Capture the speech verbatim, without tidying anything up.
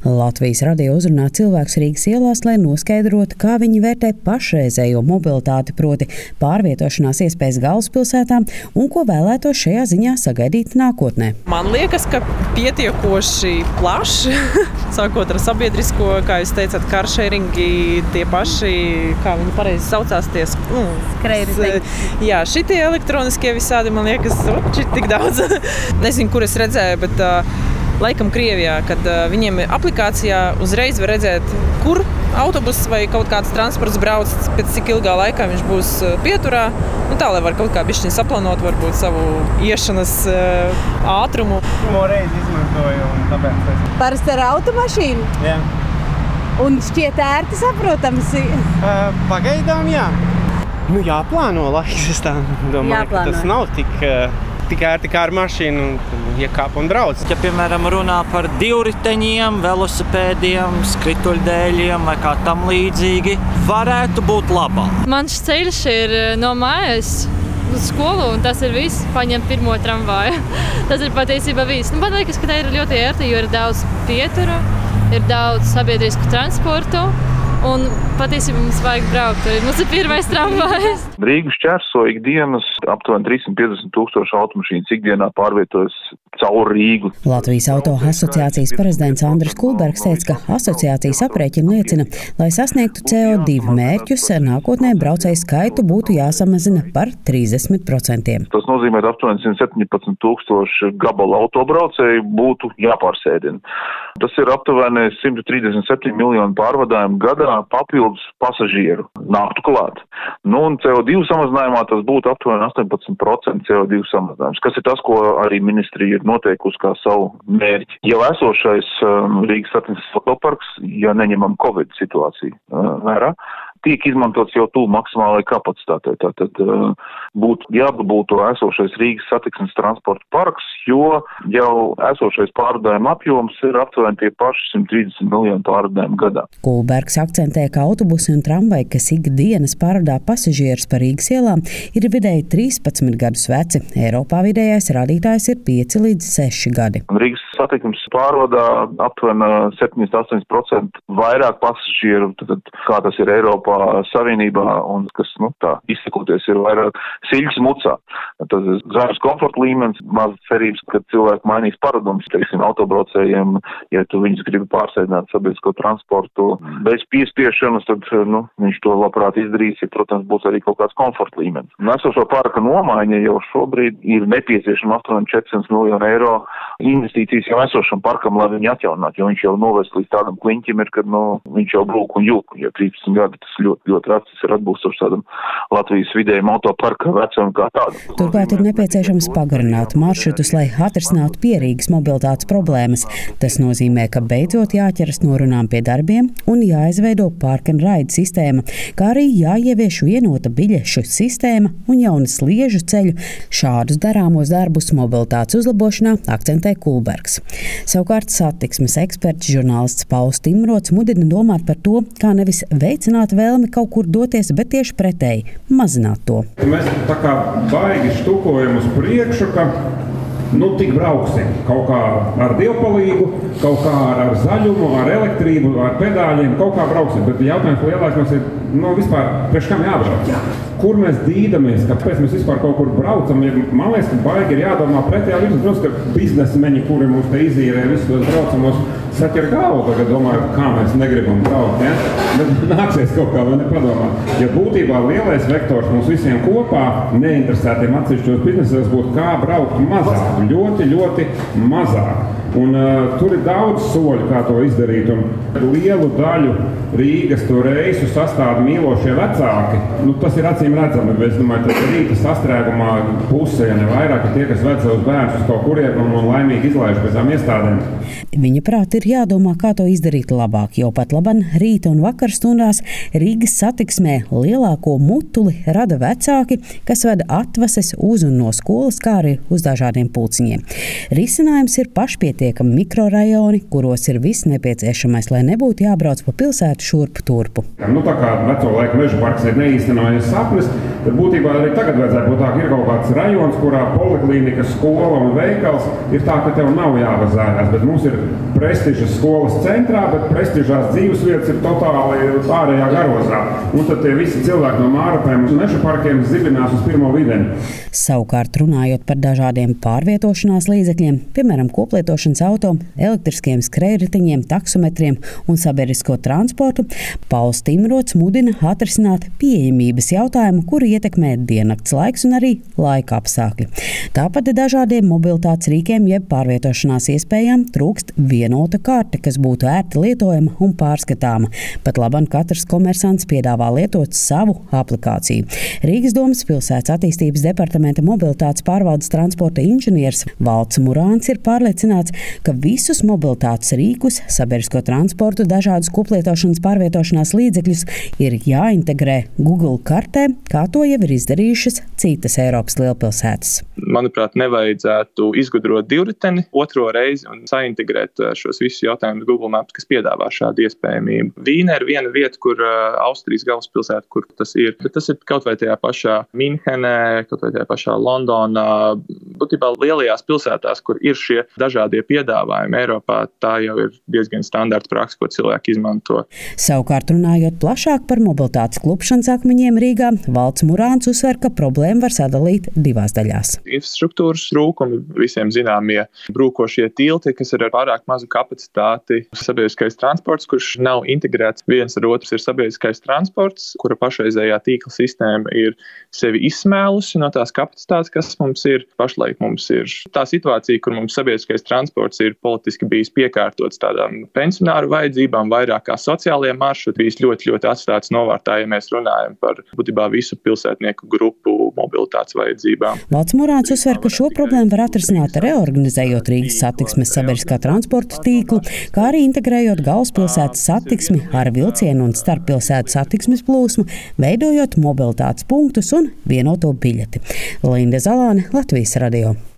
Latvijas radio uzrunā cilvēkus Rīgas ielās, lai noskaidrotu, kā viņi vērtē pašreizējo mobilitāti, proti pārvietošanās iespējas galvaspilsētā un ko vēlētos šajā ziņā sagaidīt nākotnē. Man liekas, ka pietiekoši plaši, sākot ar sabiedrisko, kā jūs teicat, carsharingi, tie paši, kā viņi pareizi saucās, tie nu, jā, šitie elektroniskie visādi, man liekas, šit tik daudz. Nezinu, kur es redzēju, bet uh, laikam Krievijā, kad uh, viņiem aplikācijā uzreiz var redzēt, kur autobus vai kaut kāds transports brauc, pēc cik ilgā laikā viņš būs uh, pieturā. Un tā, lai var kaut kā bišķiņ saplānot varbūt savu iešanas uh, ātrumu. Pirmo reizi izmantoju un tāpēc es... Parasti ar automašīnu? Jā. Un šķiet ērti saprotams? Uh, pagaidām jā. Nu jāplāno laiks, es tā domāju, jāplāno. Ka tas nav tik... Uh... tikai ar tikai ar mašīnu un iekāp un brauc. Ja, piemēram, runā par divriteņiem, velosipēdiem, skrituļdēļiem vai kā tam līdzīgi, varētu būt labāk. Mans ceļš ir no mājas uz skolu, un tas ir viss, paņem pirmo tramvaju. Tas ir patiesībā viss. Nu, man liekas, ka tā ir ļoti ērti, jo ir daudz pieturu, ir daudz sabiedrisku transportu. Un patiesībā mums vajag braukt. Mums ir pirmais tramvajs. Rīgu šķērso ikdienas aptuveni trīssimt piecdesmit tūkstoši automašīnas ikdienā pārvietojas caur Rīgu. Latvijas auto asociācijas prezidents Andris Kulbergs teica, ka asociācijas aprēķini liecina, lai sasniegtu C O divi mērķus, nākotnē braucēju skaitu būtu jāsamazina par trīsdesmit procentiem. Tas nozīmē, ka aptuveni simt septiņpadsmit tūkstoši gabalu autobraucēju būtu jāpārsēdina. Tas ir aptuveni simt trīsdesmit septiņi miljoni pārvadājumu gadā papildus pasažieru nāktu klāt. Nu, un C O divi samazinājumā tas būtu aptuveni astoņpadsmit procenti C O divi samazinājums, kas ir tas, ko arī ministrija ir noteikusi kā savu mērķi. Jau esošais um, Rīgas satiksmes autoparks, ja neņemam Covid situāciju uh, vērā, tiek izmantots jau tuvu maksimālai kapacitātei. Tātad uh, būtu jāatbūtu esošais Rīgas satiksmes transporta parks, jo jau esošais pārvadājuma apjoms ir aptuveni tie paši simt trīsdesmit miljoni pārvadājumu gadā. Kulbergs akcentē, ka autobusi un tramvaji, kas ikdienas pārvadā pasažierus pa Rīgas ielām, ir vidēji trīspadsmit gadus veci. Eiropā vidējais rādītājs ir pieci līdz seši gadi. Rīgas satiksmes pārvadā aptuveni septiņdesmit astoņi procenti vairāk pasažieru, tad, kā tas ir Eiropā Savienībā, un kas, nu, tā izsakoties, ir vairāk siļas mucā. Tas ir zemes komforta līmenis, maz cerības, ka cilvēki mainīs paradumus, teiksim, autobraucējiem, ja tu viņus gribi pārsēdināt sabiedrisko transportu bez piespiešanas, tad, nu, viņš to labprāt izdarīs, ja, protams, būs arī kaut kāds komforta līmenis. Esošo parka nomaiņa jau šobrīd ir nepieciešama aptuveni četrsimt miljonu eiro investīcijas jau esošam parkam, lai viņu atjauninātu, jo viņš jau novest līdz tādam kliņķim ir, kad, nu, viņš jau brūk un jūk, ja trīsdesmit gadi, tas ļoti, ļoti rats, tas ir atbūstošs tādam Latvijas vidējiem autoparka vecam kā tādu. Turklāt ir nepieciešams pagarināt maršrutus, lai atrisinātu pierīgas mobilitātes problēmas. Tas nozīmē, ka beidzot jāķeras no runām pie darbiem un jāizveido park and ride sistēma, kā arī jāievieš vienota biļešu sistēma un jauna sliežu ceļu. Šādus darāmos darbus mobilitātes uzlabošanā akcentē Kulbergs. Savukārt satiksmes eksperts žurnālists Pauls Timrots mudina domāt par to, kā nevis veicināt vēlmi kaut kur doties, bet tieši pretēji – mazināt to. Mēs tā kā baigi štukojam uz priekšu, ka nu tik brauksim kaut kā ar dievpalīgu, kaut kā ar zaļumu, ar elektrību, ar pedāļiem, kaut kā brauksim. Bet jautājums lielāks mums ir, nu vispār, priekš kam jābrauc? Jā. Kur mēs dīdamies, kāpēc mēs vispār kaut kur braucam? Ja, man liekas, ka baigi ir jādomā pretējā virzienā. Protams, ka biznesmeņi, kuri mums te izīrē visus tos braucamos, saķer galvu, tagad domāju, kā mēs negribam braukt, ja? Bet nāksies kaut kā vai nepadomāt. Ja būtībā lielais vektors mums visiem kopā, neinteresētiem atsevišķos biznesos, būtu kā braukt mazāk, ļoti, ļoti mazāk. Un uh, tur ir daudz soļu, kā to izdarīt, un lielu daļu Rīgas to reisu sastāv mīlošie vecāki. Nu, tas ir acīm redzami, bet es domāju, ka rīta sastrēgumā puse, ja ne vairāk, ir tie, kas ved savus bērnus uz kaut kurien un, un laimīgi izlaiž bez tām iestādēm. Viņa prāt ir jādomā, kā to izdarīt labāk, jo pat laban rīta un vakar stundās Rīgas satiksmē lielāko mutuli rada vecāki, kas ved atvases uz un no skolas, kā arī uz dažādiem pulciņiem. Risinājums ir pašpietiekami mikrorajoni, kuros ir viss nepieciešamais, lai nebūtu jābrauc pa pilsētu šurpu turpu. Nu, tā kā veco laiku meža parks ir neīstenojies sapnis, tad būtībā arī tagad vajadzētu būt tā, ka ir kaut kāds rajons, kurā poliklinika, skola un veikals ir tā, ka tev nav jāvazājās, bet mums ir prestižas skolas centrā, bet prestižās dzīvesvietas ir totāli pārējā garozā. Un tad tie visi cilvēki no Mārupēm un meža parkiem zibinās uz pirmo videni. Savukārt runājot par dažādiem pārvietošanās līdzekļiem, piemēram, koplietošanas auto, elektriskiem skrējriteņiem, taksometriem un sabiedrisko transportu, Pauls Timrots mudina atrisināt pieejamības jautājumu, kuru ietekmē diennakts laiks un arī laika apstākļi. Tāpat dažādiem mobilitātes rīkiem jeb pārvietošanās iespējām trūkst vienota karte, kas būtu ērti lietojama un pārskatāma. Pat labam katrs komersants piedāvā lietot savu aplikāciju. Rīgas domas pilsētas attīstības departamenta mobilitātes pārvaldes transporta inženieris Valds Murāns ir pārliecināts, ka visus mobilitātes rīkus, sabiedrisko transportu, dažādus koplietošanas pārvietošanās līdzekļus ir jāintegrē Google kartē, kā to jau ir izdarījušas citas Eiropas lielpilsētas. Manuprāt, nevajadzētu izgudrot divriteni otro reizi un saintegrēt šos visus jautājumus Google Maps, kas piedāvā šādu iespējamību. Vīne ir viena vieta, kur uh, Austrijas galvaspilsēta, kur tas ir. Bet tas ir kaut vai tajā pašā Minhenē, kaut vai tajā pašā Londonā, būtībā lielajās pilsētās, kur ir šie dažādie piedāvājumi. Eiropā tā jau ir diezgan standarta praksa, ko cilvēki izmanto. Savukārt runājot plašāk par mobilitātes klupšanas akmeņiem Rīgā, Valds Murāns uzsver, ka problēmu var sadalīt divās daļās. Infrastruktūras trūkumi, visiem zināmie brūkošie tilti, kas ir ar pārāk mazu kapacitāti. Sabiedriskais transports, kurš nav integrēts viens ar otrs, ir sabiedriskais transports, kura pašreizējā tīkla sistēma ir sevi izsmēlusi no tās kapacitātes, kas mums ir. Pašlaik mums ir tā situācija, kur mums sabiedriskais transports ir politiski bijis piekārtots tādām pensionāru vajadzībām, vairāk kā sociālajiem maršruti, bijis ļoti, ļoti atstāts novārtā, ja mēs runājam par būtībā visu pilsētnieku grupu mobilitātes vajadzībām. Valds Murāns uzsver, ka šo problēmu var atrisināt reorganizējot Rīgas satiksmes sabiedriskā transporta tīklu, kā arī integrējot galvaspilsētas satiksmi ar vilcienu un starppilsētu satiksmes plūsmu, veidojot mobilitātes punktus un vienoto biļeti. Linde Zalāne, Latvijas radio.